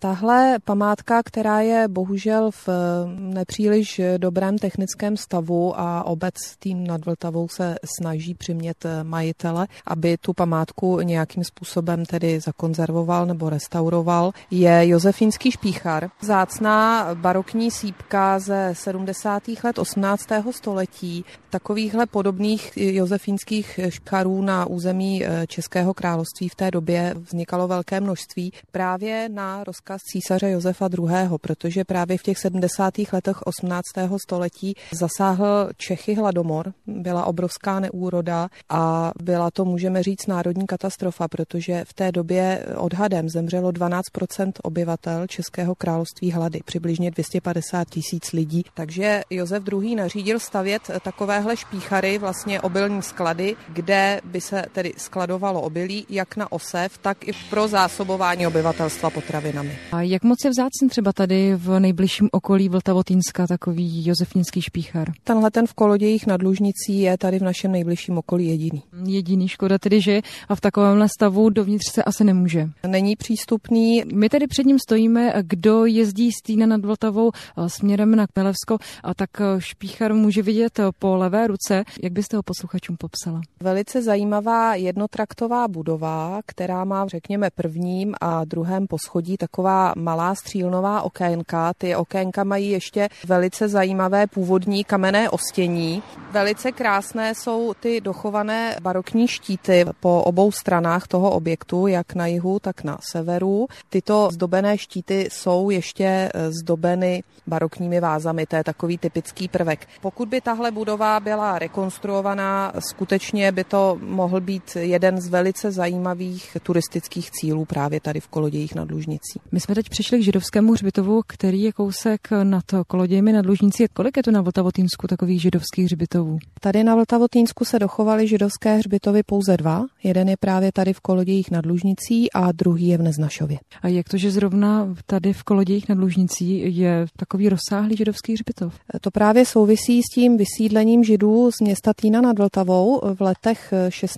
Tahle památka, která je bohužel v nepříliš dobrém technickém stavu a obec tým nad Vltavou se snaží přimět majitele, aby tu památku nějakým způsobem tedy zakonzervoval nebo restauroval, je Josefínský špíchar. Vzácná barokní sýpka ze 70. let 18. století. Takovýchhle podobných josefínských špícharů na území Českého království v té době vznikalo velké množství právě na rozkaz císaře Josefa II., protože právě v těch 70. letech 18. století zasáhl Čechy hladomor, byla obrovská neúroda a byla to, můžeme říct, národní katastrofa, protože v té době odhadem zemřelo 12% obyvatel Českého království hlady, přibližně 250 000 lidí. Takže Josef II. Nařídil stavět takovéhle špíchary, vlastně obilní sklady, kde by se tedy skladovalo obilí jak na osev, tak i pro zásobování obyvatelstva potravinami. A jak moc je vzácný třeba tady v nejbližším okolí Vltavotýnska takový josefínský špíchar? Tenhle ten v Kolodějích nad Lužnicí je tady v našem nejbližším okolí jediný. Jediný, škoda tedy, že a v takovémhle stavu dovnitř se asi nemůže. Není přístupný. My tady před ním stojíme, kdo jezdí z Týna nad Vltavou směrem na Chmelevsko, a tak špíchar může vidět po levé ruce. Jak byste ho posluchačům popsala? Velice zajímavá jednotraktová budova, která má, řekněme, prvním a druhém poschodí taková malá střílnová okénka. Ty okénka mají ještě velice zajímavé původní kamenné ostění. Velice krásné jsou ty dochované barokní štíty po obou stranách toho objektu, jak na jihu, tak na severu. Tyto zdobené štíty jsou ještě zdobeny barokními vázami, to je takový typický prvek. Pokud by tahle budova byla rekonstruovaná, skutečně by to mohl být jeden z velice zajímavých turistických cílů právě tady v Kolodějích nad Lužnicí. My jsme teď přišli k židovskému hřbitovu, který je kousek nad Kolodějmi nad Lužnicí. Kolik je tu na Vltavotýnsku takových židovských hřbitovů? Tady na Vltavotýnsku se dochovaly židovské hřbitovy pouze dva. Jeden je právě tady v Kolodějích nad Lužnicí a druhý je v Neznašově. A jak to, že zrovna tady v Kolodějích nad Lužnicí je takový rozsáhlý židovský hřbitov? To právě souvisí s tím vysídlením židů z města Týna nad Vltavou v letech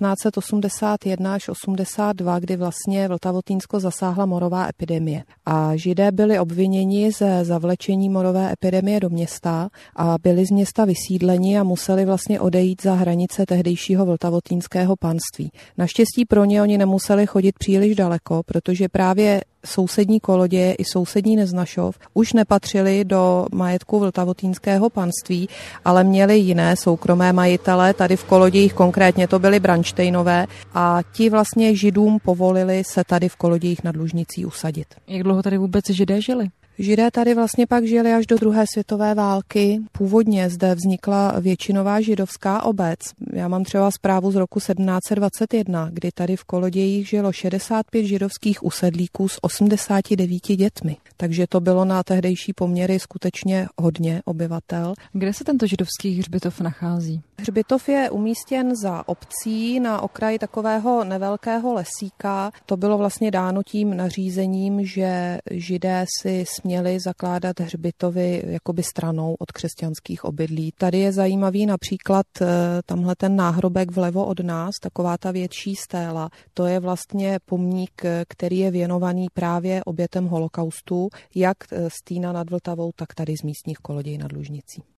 1681 až 82, kdy vlastně Vltavotýnsko zasáhla morová epidemie. A židé byli obviněni ze zavlečení morové epidemie do města a byli z města vysídleni a museli vlastně odejít za hranice tehdejšího vltavotýnského panství. Naštěstí pro ně oni nemuseli chodit příliš daleko, protože právě sousední Koloděje i sousední Neznašov už nepatřili do majetku vltavotýnského panství, ale měli jiné soukromé majitele. Tady v Kolodějích konkrétně to byli Branštejnové a ti vlastně židům povolili se tady v Kolodějích nad Lužnicí usadit. Jak dlouho tady vůbec židé žili? Židé tady vlastně pak žili až do druhé světové války. Původně zde vznikla většinová židovská obec. Já mám třeba zprávu z roku 1721, kdy tady v Kolodějích žilo 65 židovských usedlíků s 89 dětmi. Takže to bylo na tehdejší poměry skutečně hodně obyvatel. Kde se tento židovský hřbitov nachází? Hřbitov je umístěn za obcí na okraji takového nevelkého lesíka. To bylo vlastně dáno tím nařízením, že židé si směli zakládat hřbitovy jakoby stranou od křesťanských obydlí. Tady je zajímavý například tamhle ten náhrobek vlevo od nás, taková ta větší stéla. To je vlastně pomník, který je věnovaný právě obětem holokaustu, jak z Týna nad Vltavou, tak tady z místních Koloděj nad Lužnicí.